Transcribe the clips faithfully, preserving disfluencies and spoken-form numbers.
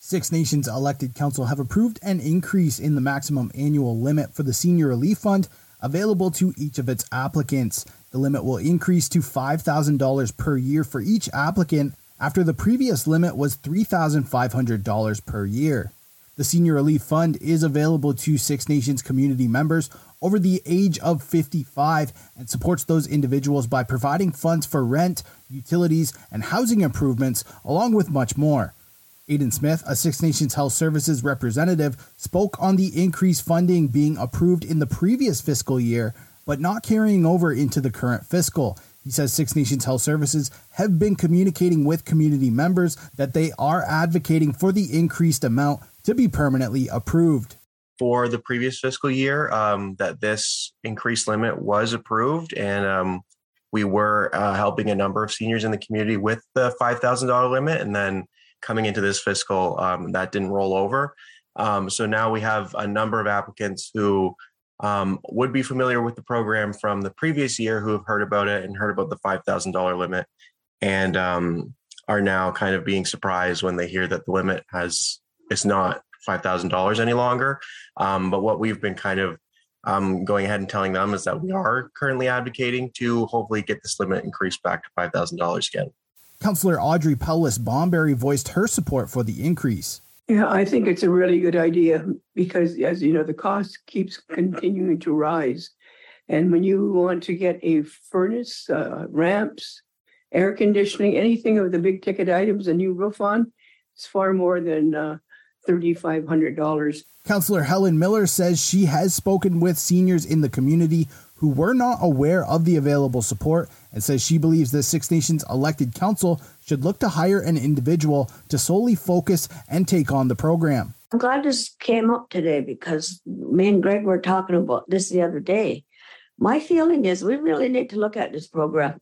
Six Nations elected council have approved an increase in the maximum annual limit for the Senior Relief Fund available to each of its applicants. The limit will increase to five thousand dollars per year for each applicant after the previous limit was three thousand five hundred dollars per year. The Senior Relief Fund is available to Six Nations community members over the age of fifty-five and supports those individuals by providing funds for rent, utilities, and housing improvements, along with much more. Aidan Smith, a Six Nations Health Services representative, spoke on the increased funding being approved in the previous fiscal year, but not carrying over into the current fiscal. He says Six Nations Health Services have been communicating with community members that they are advocating for the increased amount to be permanently approved. For the previous fiscal year, um, that this increased limit was approved, and um, we were uh, helping a number of seniors in the community with the five thousand dollars limit, and then coming into this fiscal, um, that didn't roll over. Um, so now we have a number of applicants who um, would be familiar with the program from the previous year, who have heard about it and heard about the five thousand dollars limit, and um, are now kind of being surprised when they hear that the limit has it's not five thousand dollars any longer. Um, but what we've been kind of um, going ahead and telling them is that we are currently advocating to hopefully get this limit increased back to five thousand dollars again. Councillor Audrey Pellis-Bomberry voiced her support for the increase. Yeah, I think it's a really good idea because, as you know, the cost keeps continuing to rise. And when you want to get a furnace, uh, ramps, air conditioning, anything of the big ticket items, a new roof on, it's far more than uh, three thousand five hundred dollars. Councillor Helen Miller says she has spoken with seniors in the community who were not aware of the available support and says she believes the Six Nations elected council should look to hire an individual to solely focus and take on the program. I'm glad this came up today because me and Greg were talking about this the other day. My feeling is we really need to look at this program.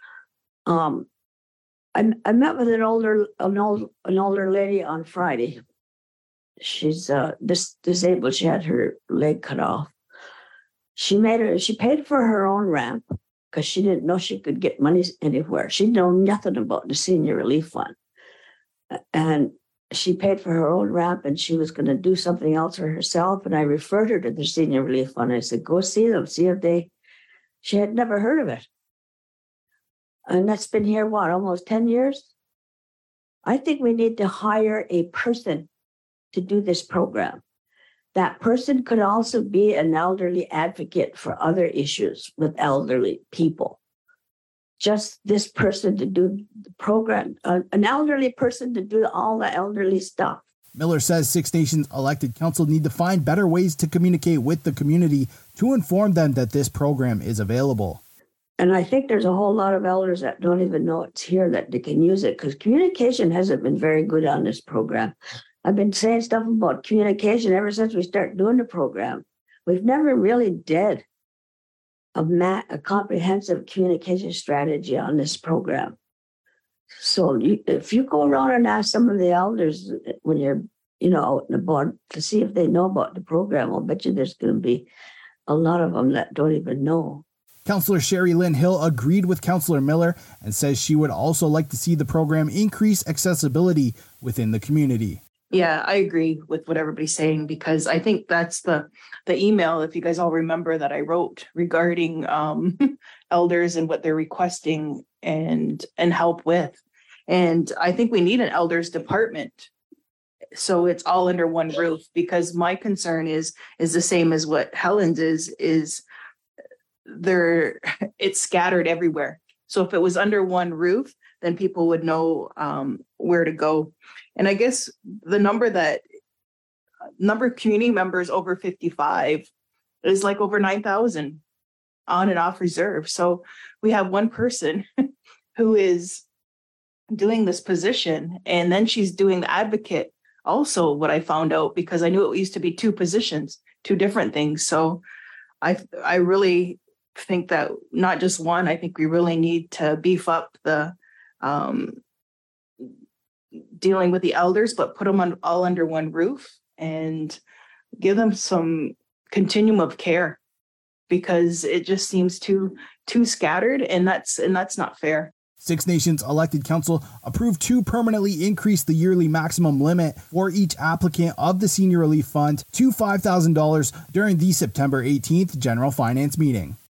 Um, I, I met with an older an old an older lady on Friday. She's uh dis- disabled. She had her leg cut off. She made her. She paid for her own ramp because she didn't know she could get money anywhere. She didn't know nothing about the Senior Relief Fund, and she paid for her own ramp. And she was going to do something else for herself. And I referred her to the Senior Relief Fund. I said, "Go see them. See if they." She had never heard of it, and that's been here what almost ten years. I think we need to hire a person to do this program. That person could also be an elderly advocate for other issues with elderly people. Just this person to do the program, uh, an elderly person to do all the elderly stuff. Miller says Six Nations elected council need to find better ways to communicate with the community to inform them that this program is available. And I think there's a whole lot of elders that don't even know it's here that they can use it because communication hasn't been very good on this program. I've been saying stuff about communication ever since we started doing the program. We've never really did a, ma- a comprehensive communication strategy on this program. So you, if you go around and ask some of the elders when you're, you know, out and about to see if they know about the program, I'll bet you there's going to be a lot of them that don't even know. Councillor Sherry Lynn Hill agreed with Councillor Miller and says she would also like to see the program increase accessibility within the community. Yeah, I agree with what everybody's saying because I think that's the the email, if you guys all remember, that I wrote regarding um, elders and what they're requesting and and help with. And I think we need an elders department so it's all under one roof because my concern is is the same as what Helen's is, is they're it's scattered everywhere. So if it was under one roof, then people would know um, where to go. And I guess the number that number of community members over fifty-five is like over nine thousand on and off reserve. So we have one person who is doing this position, and then she's doing the advocate also, what I found out, because I knew it used to be two positions, two different things. So I I really think that not just one, I think we really need to beef up the um, dealing with the elders, but put them on, all under one roof and give them some continuum of care because it just seems too too scattered, and that's and that's not fair. Six Nations elected council approved to permanently increase the yearly maximum limit for each applicant of the Senior Relief Fund to five thousand dollars during the September eighteenth General Finance meeting.